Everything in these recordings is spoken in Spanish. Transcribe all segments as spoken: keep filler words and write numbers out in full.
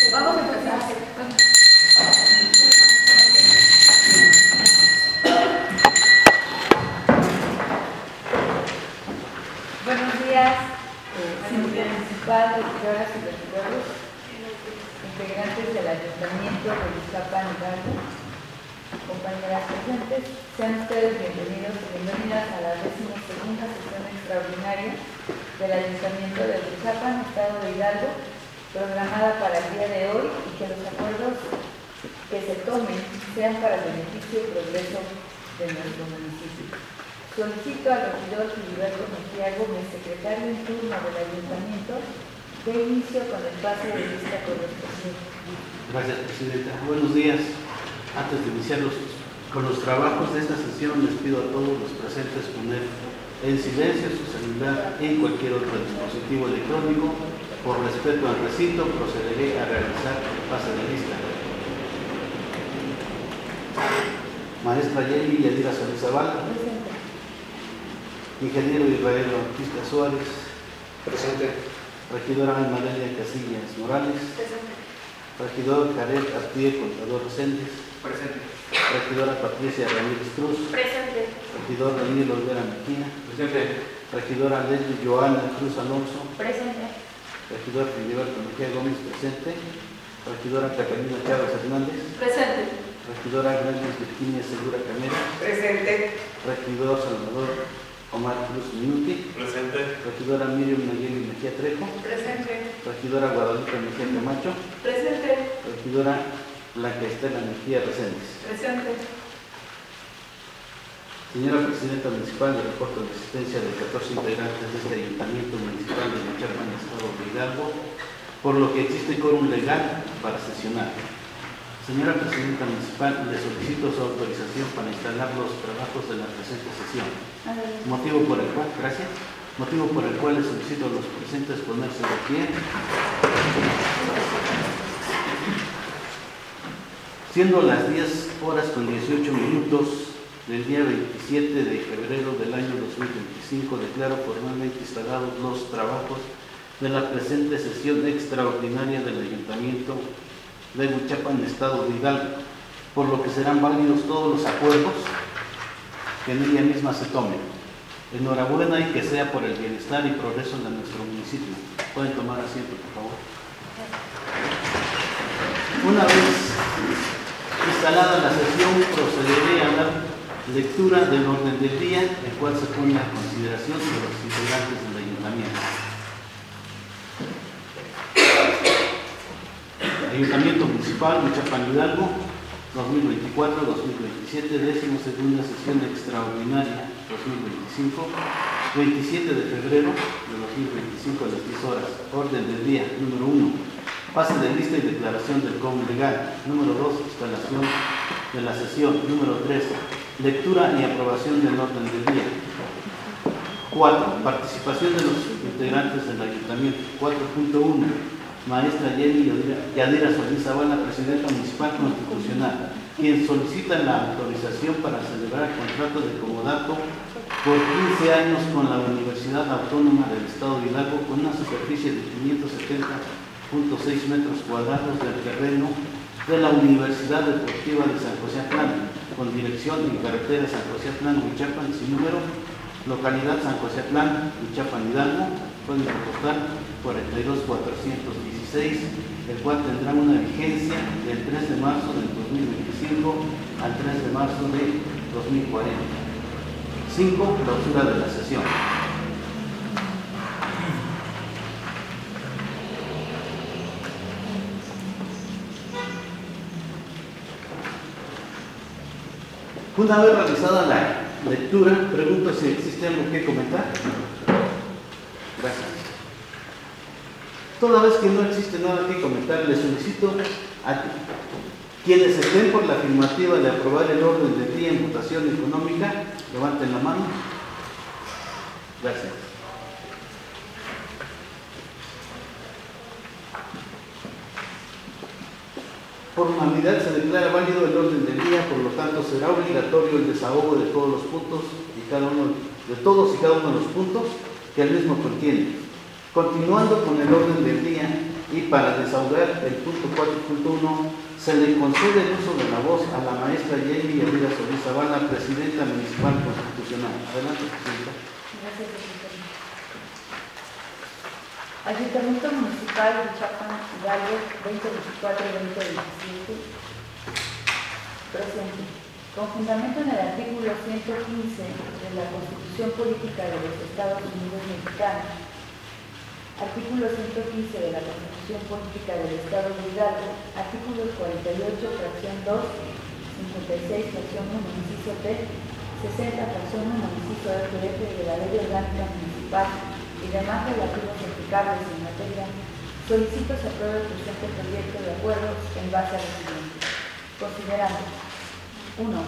Vamos a empezar. Buenos días, Síndica Municipal, regidores y regidores, integrantes del Ayuntamiento de Ixtapan Hidalgo, compañeras presentes, sean ustedes bienvenidos y bienvenidas a la decimosegunda sesión extraordinaria del Ayuntamiento de Ixtapan, Estado de Hidalgo, programada para el día de hoy, y que los acuerdos que se tomen sean para el beneficio y progreso de nuestro municipio. Solicito al regidor Filiberto Mejía Gómez, secretario en turno del Ayuntamiento, de inicio con el pase de lista correspondiente. Gracias, Presidenta. Buenos días. Antes de iniciar los, con los trabajos de esta sesión, les pido a todos los presentes poner en silencio su celular y cualquier otro dispositivo electrónico. Por respeto al recinto, procederé a realizar el pase de lista. Maestra Yeli Yadira Solizabal. Presente. Ingeniero Israel Bautista Suárez. Presente. Regidora María Casillas Morales. Presente. Regidor Jared Artier, contador Reséndez. Presente. Regidora Patricia Ramírez Cruz. Presente. Regidor Daniel Olvera Mejía. Presente. Regidora Leslie Joana Cruz Alonso. Presente. Regidor Filiberto Mejía Gómez, presente. Regidora Catalina Chávez Hernández. Presente. Regidora Grandes Virginia Segura Camera. Presente. Regidor Salvador Omar Cruz Minuti. Presente. Regidora Miriam Nayeli Mejía Trejo. Presente. Regidora Guadalupe Mejía Camacho. Presente. Regidora Blanca Estela Mejía Reséndez. Presente. Señora Presidenta Municipal, el reporte de asistencia de catorce integrantes de este Ayuntamiento Municipal de Ixtapan, Estado de Hidalgo, por lo que existe quórum legal para sesionar. Señora Presidenta Municipal, le solicito su autorización para instalar los trabajos de la presente sesión. Motivo por el cual, gracias, motivo por el cual le solicito a los presentes ponerse de pie. Siendo las diez horas con dieciocho minutos del día veintisiete de febrero del año dos mil veinticinco, declaro formalmente instalados los trabajos de la presente sesión extraordinaria del Ayuntamiento de Ixtapan, Estado de Hidalgo, por lo que serán válidos todos los acuerdos que en ella misma se tomen. Enhorabuena y que sea por el bienestar y progreso de nuestro municipio. Pueden tomar asiento, por favor. Una vez instalada la sesión, procederé a dar lectura del orden del día, el cual se pone a consideración de los integrantes del Ayuntamiento. Ayuntamiento Municipal Ixtapan Hidalgo, dos mil veinticuatro a dos mil veintisiete, décimo segunda sesión extraordinaria dos mil veinticinco, veintisiete de febrero de dos mil veinticinco a las diez horas. Orden del día, número uno, pase de lista y declaración del quórum legal. Número dos, instalación de la sesión. Número tres, lectura y aprobación del orden del día. cuatro. Participación de los integrantes del Ayuntamiento. cuatro punto uno. Maestra Yeli Yadira Solizabal, la Presidenta Municipal Constitucional, quien solicita la autorización para celebrar el contrato de comodato por quince años con la Universidad Autónoma del Estado de Hidalgo, con una superficie de quinientos setenta punto seis metros cuadrados del terreno de la Universidad Deportiva de San José Atlán, con dirección en carretera San José Atlán, Ixtapan, sin número, localidad San José Atlán, Ixtapan, Hidalgo, código postal cuarenta y dos cuatrocientos dieciséis, el cual tendrá una vigencia del tres de marzo del dos mil veinticinco al tres de marzo de dos mil cuarenta. cinco. Clausura de la sesión. Una vez realizada la lectura, pregunto si existe algo que comentar. Gracias. Toda vez que no existe nada que comentar, les solicito a quienes estén por la afirmativa de aprobar el orden del día en votación económica, levanten la mano. Gracias. Por unanimidad se declara válido el orden del día, por lo tanto será obligatorio el desahogo de todos los puntos y cada uno de todos y cada uno de los puntos que el mismo contiene. Continuando con el orden del día, Y para desahogar el punto cuatro punto uno, se le concede el uso de la voz a la maestra Jenny Yadira Solís Zavala, presidenta municipal constitucional. Adelante, presidenta. Gracias, presidente. Ayuntamiento Municipal de Uruapan, Hidalgo, veinte veinticuatro a veinte veintisiete. Presente. Con fundamento en el artículo ciento quince de la Constitución Política de los Estados Unidos Mexicanos, artículo ciento quince de la Constitución Política del Estado de Hidalgo, artículos cuarenta y ocho, fracción dos, cincuenta y seis, fracción uno, inciso T, sesenta, fracción uno, inciso F F de la Ley Orgánica Municipal y demás relativos e implicables en materia, solicito se apruebe el presente proyecto de acuerdo en base a lo siguiente. Considerando uno.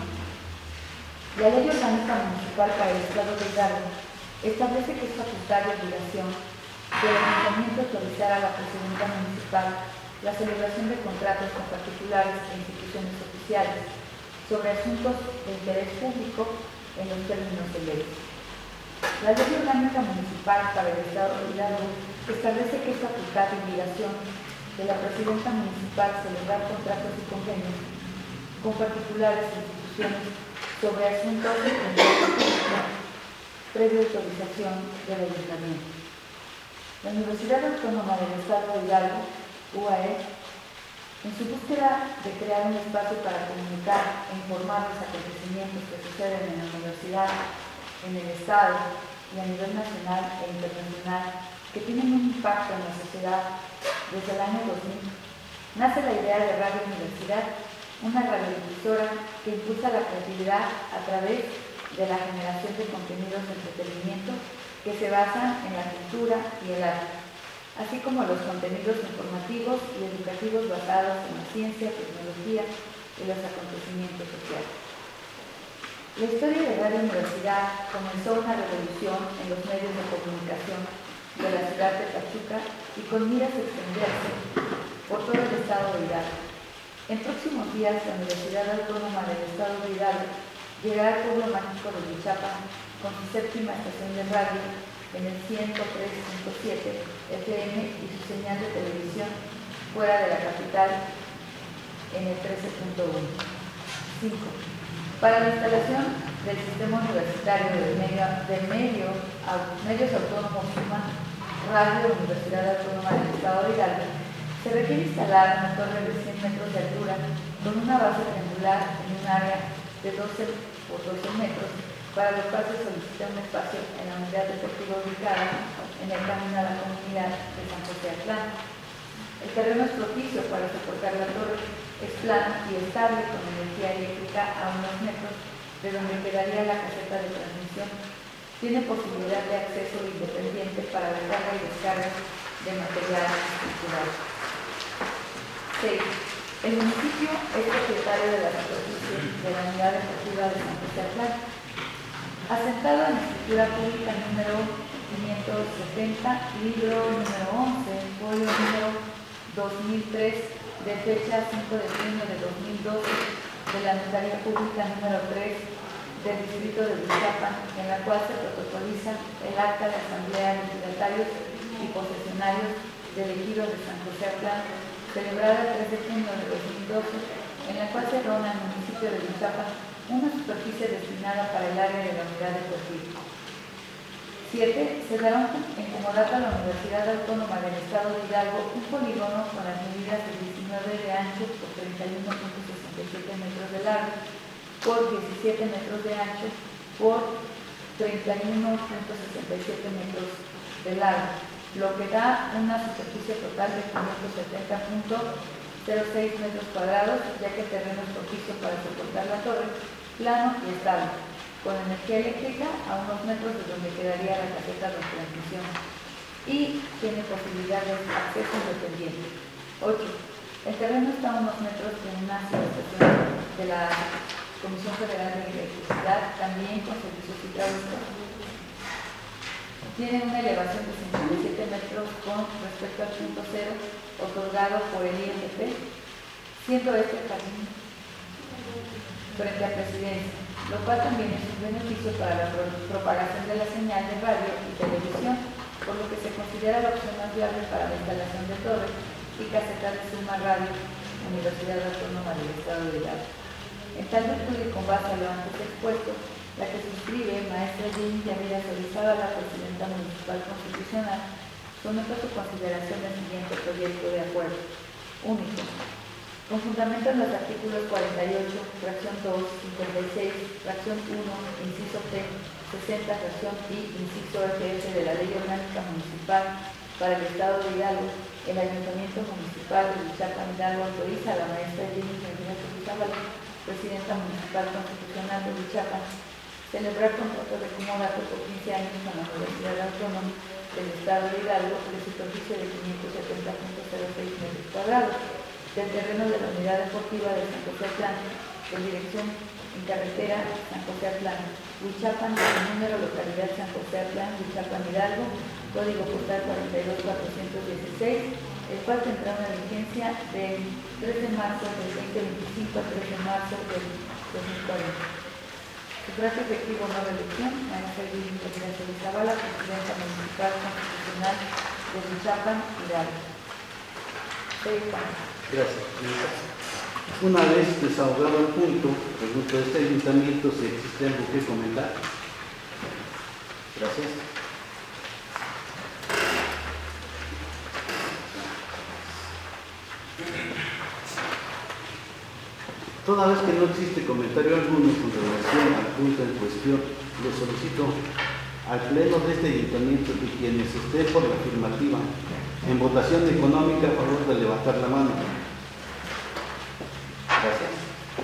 La Ley Orgánica Municipal para el Estado de Hidalgo establece que es facultad de obligación del Ayuntamiento autorizar a la Presidenta Municipal la celebración de contratos con particulares e instituciones oficiales sobre asuntos de interés público en los términos de ley. La Ley Orgánica Municipal para el Estado de Hidalgo establece que es facultad de obligación de la Presidenta Municipal celebrar contratos y convenios con particulares e instituciones sobre asuntos de interés público previa autorización del Ayuntamiento. La Universidad Autónoma del Estado de Hidalgo, U A E, en su búsqueda de crear un espacio para comunicar e informar los acontecimientos que suceden en la universidad, en el Estado y a nivel nacional e internacional que tienen un impacto en la sociedad desde el año dos mil, nace la idea de Radio Universidad, una radiodifusora que impulsa la creatividad a través de la generación de contenidos de entretenimiento que se basan en la cultura y el arte, así como los contenidos informativos y educativos basados en la ciencia, tecnología y los acontecimientos sociales. La historia de Radio Universidad comenzó una revolución en los medios de comunicación de la ciudad de Pachuca y con miras a extenderse por todo el estado de Hidalgo. En próximos días, la Universidad Autónoma del Estado de Hidalgo llegará al pueblo mágico de Uruapan con su séptima estación de radio en el ciento tres punto siete F M y su señal de televisión fuera de la capital en el trece punto uno. cinco. Para la instalación del sistema universitario de, medio, de medio, medios autónomos SUMA, Radio Universidad Autónoma del Estado de Hidalgo, se requiere instalar una torre de cien metros de altura con una base triangular en un área de doce por doce metros, para lo cual se solicita un espacio en la unidad deportiva ubicada en el camino a la comunidad de San José Atlán. El terreno es propicio para soportar la torre, es plano y estable con energía eléctrica a unos metros de donde quedaría la caseta de transmisión. Tiene posibilidad de acceso independiente para la carga y descarga de material estructural. seis. El municipio es propietario de la superficie de la unidad deportiva de San José Atlán, asentado en la escritura pública número quinientos setenta, libro número once, folio número dos mil tres, de fecha cinco de junio de dos mil doce, de la notaría pública número tres del distrito de Uruapan, en la cual se protocoliza el acta de asamblea de legatarios y posesionarios del ejido de San José Atlán, celebrada el tres de junio de dos mil doce, en la cual se dona al municipio de Uruapan una superficie destinada para el área de la unidad deportiva. siete. Se dará en comodato a la Universidad Autónoma del Estado de Hidalgo un polígono con las medidas de diecinueve de ancho por treinta y uno punto sesenta y siete metros de largo por diecisiete metros de ancho por treinta y uno punto sesenta y siete metros de largo, lo que da una superficie total de quinientos setenta punto cero seis metros cuadrados, ya que el terreno es propicio para soportar la torre, plano y estable, con energía eléctrica a unos metros de donde quedaría la caseta de transmisión y tiene posibilidad de acceso independiente. ocho. El terreno está a unos metros de una subestación de la Comisión Federal de Electricidad, también con servicios hidráulicos. Tiene una elevación de cincuenta y siete metros con respecto al punto cero otorgado por el I N P, siendo este jardín frente a Presidencia, lo cual también es un beneficio para la pro propagación de la señal de radio y televisión, por lo que se considera la opción más viable para la instalación de torres y casetas de Suma Radio, Universidad Autónoma del Estado de Hidalgo. En tal virtud y con base a lo antes expuesto, la que suscribe, maestra Jenny Yamira Solizábal, la presidenta municipal constitucional, somete a su consideración el siguiente proyecto de acuerdo. Único. Con fundamento en los artículos cuarenta y ocho, fracción dos, cincuenta y seis, fracción uno, inciso T, sesenta, fracción I, inciso F F de la Ley Orgánica Municipal para el Estado de Hidalgo, el Ayuntamiento Municipal de Huichapan, Hidalgo, autoriza a la maestra Jenny Yamira Solizábal, presidenta municipal constitucional de Huichapan, celebrar contrato de comodato por quince años con la Universidad Autónoma del Estado de Hidalgo de superficie de quinientos setenta punto cero seis metros cuadrados del terreno de la Unidad Deportiva de San José Atlán, en dirección en carretera San José Atlán, Huichapan, el número localidad San José Atlán, Huichapan, Hidalgo, código postal cuarenta y dos mil cuatrocientos dieciséis, el cual tendrá una vigencia del tres de marzo del veinte veinticinco al tres de marzo del dos mil cuarenta. Sufragio efectivo no reelección, maestra Jenny Yamira Solizábal, presidenta municipal constitucional de Huichapan, Hidalgo. Gracias. Una vez desahogado el punto, pregunto a este ayuntamiento si existe algo que comentar. Gracias. Toda vez que no existe comentario alguno con relación al punto en cuestión, le solicito al Pleno de este ayuntamiento que quienes estén por la afirmativa en votación económica, a favor de levantar la mano. Gracias.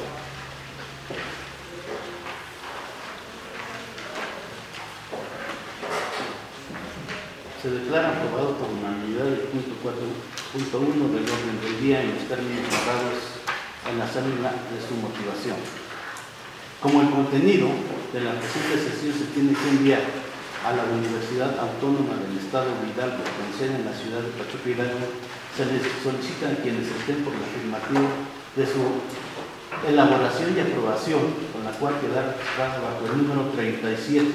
Se declara aprobado por unanimidad el punto cuatro punto uno del orden del día en los términos narrados en la célula de su motivación. Como el contenido de la presente sesión se tiene que enviar a la Universidad Autónoma del Estado de Hidalgo, con sede en la ciudad de Pachuca, Hidalgo, se les solicita a quienes estén por la afirmativa de su elaboración y aprobación, con la cual quedar registrada bajo el número treinta y siete.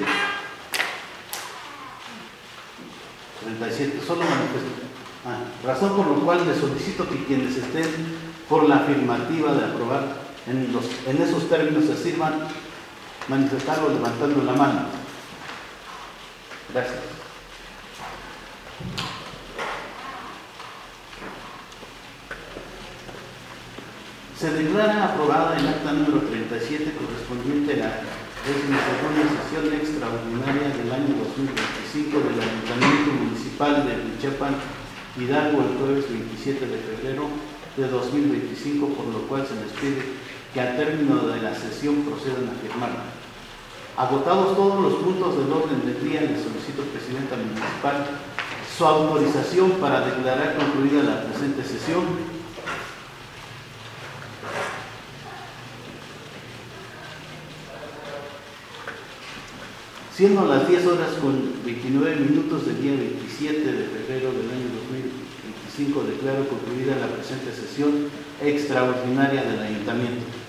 treinta y siete, solo manifiesto. Ah, razón por lo cual les solicito que quienes estén por la afirmativa de aprobar en, los, en esos términos se sirvan manifestarlo levantando la mano. Gracias. Se declara aprobada el acta número treinta y siete correspondiente a la decimosegunda sesión extraordinaria del año dos mil veinticinco del Ayuntamiento Municipal de Huichapan, Hidalgo, el jueves veintisiete de febrero de dos mil veinticinco, por lo cual se les pide que al término de la sesión procedan a firmarla. Agotados todos los puntos del orden del día, le solicito, presidenta municipal, su autorización para declarar concluida la presente sesión. Siendo las diez horas con veintinueve minutos del día veintisiete de febrero del año dos mil veinticinco, declaro concluida la presente sesión extraordinaria del Ayuntamiento.